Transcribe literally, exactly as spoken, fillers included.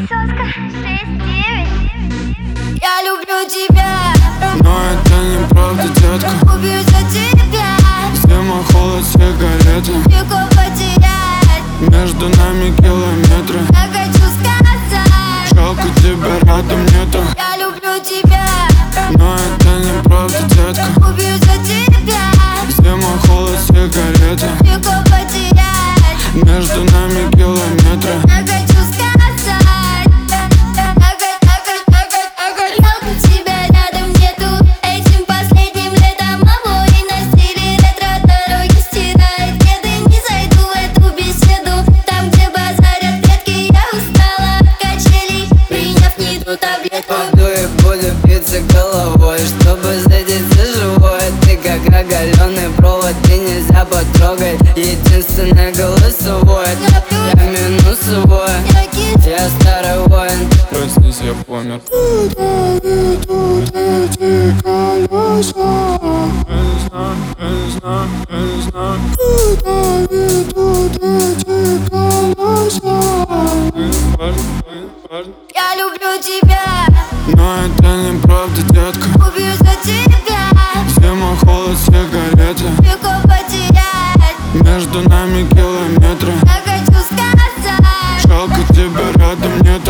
Соска шесть девять. Я люблю тебя, но это неправда, детка. убью за тебя. Зима, холод, сигареты, Легко потерять, между нами километры. я хочу сказать, Жалко, тебя рядом нету. я люблю тебя, Но это неправда, детка. убью за тебя. Зима, холод, сигареты, Легко потерять, между нами километры. я хочу сказать, жалко, тебя рядом нету. Этим последним летом обои на стиле ретро. Дороги стирает кеды, не зайду в эту беседу. Там, где базарят предки, я устала от качелей, приняв не ту таблетку. Пойду и буду биться головой, чтобы зарядиться живой. Ты как оголенный провод, ты нельзя потрогать. Единственное голосовое, я минусовой, я старый воин. Проснись, я помер. Я не знаю, я не знаю, я не знаю. Я люблю тебя, Но это неправда, детка. убью за тебя. Зима, холод, сигареты, Легко потерять, между нами километры. я хочу сказать, Жалко, тебя рядом нет.